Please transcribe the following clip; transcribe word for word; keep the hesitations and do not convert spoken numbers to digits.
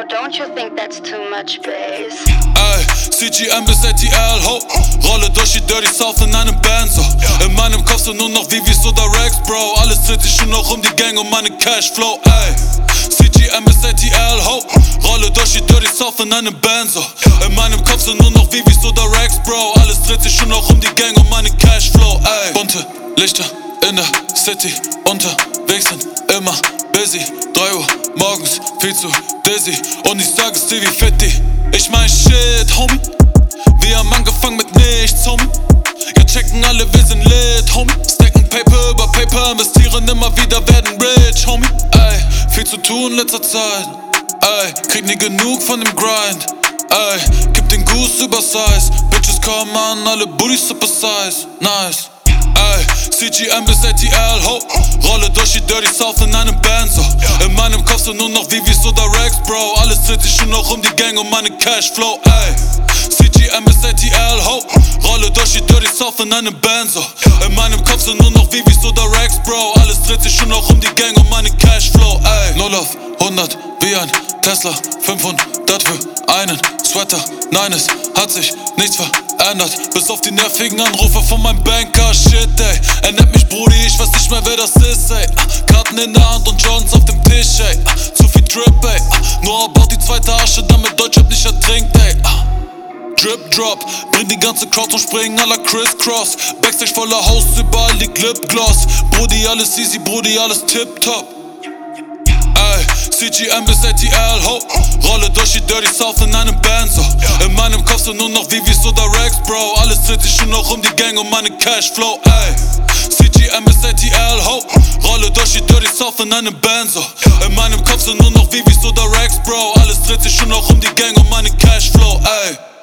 don't you think that's too much bass? Ey, C G M bis A T L, ho, rolle durch die Dirty South in einem Benzo. In meinem Kopf sind nur noch Vivis oder Rex, Bro. Alles dreht sich schon noch um die Gang und meinen Cashflow, ey. C G M bis A T L, ho, rolle durch die Dirty South in einem Benzo. In meinem Kopf sind nur noch Vivis oder Rex, Bro. Alles dreht sich schon noch um die Gang und meinen Cashflow, ey. Bunte Lichter in der City, unterwegs sind immer busy. Drei Uhr morgens, viel zu dizzy. Und ich sag es dir wie Fetti. Ich mein Shit, Homie. Wir haben angefangen mit nichts, Homie. Ja, checken alle, wir sind lit, Homie. Stacken Paper über Paper, investieren immer wieder, werden rich, Homie. Ey, viel zu tun letzter Zeit. Ey, krieg nie genug von dem Grind. Ey, gib den Goose über Size. Bitches kommen an, alle Booties super size. Nice. Ey, C G M bis A T L, ho, rolle durch die Dirty South in einem Benzo. In meinem Kopf sind nur noch Vivis oder Rex, Bro. Alles dreht sich schon noch um die Gang und meinen Cashflow, ey. C G M bis A T L, ho, rolle durch die Dirty South in einem Benzo. In meinem Kopf sind nur noch Vivis oder Rex, Bro. Alles dreht sich schon noch um die Gang und meinen Cashflow, ey. null auf hundert wie ein Tesla, fünfhundert für einen Sweater. Nein, es hat sich nichts verändert, bis auf die nervigen Anrufe von meinem Banker. Shit, ey, er nennt mich Brudi, ich weiß nicht mehr, wer das ist, ey. Karten in der Hand und Johns auf dem Tisch, ey. Zu viel Drip, ey. Noah baut die zweite Asche, damit Deutschrap nicht ertrinkt, ey. Drip Drop, bring die ganze Crowd zum Springen à la Criss Cross. Backstage voller Haus, überall liegt Lipgloss. Brudi, alles easy, Brudi, alles tipptopp. Ey, C G M bis A T L, ho, rolle durch die Dirty South in einem Benzo. In meinem Kopf sind nur noch Vivis oder Rex, Bro. Alles dreht sich schon noch um die Gang und meinen Cashflow, ey. C G M bis A T L, ho, rolle durch die Dirty South in einem Benzo. In meinem Kopf sind nur noch Vivis oder Rex, Bro. Alles dreht sich schon noch um die Gang und meinen Cashflow, ey.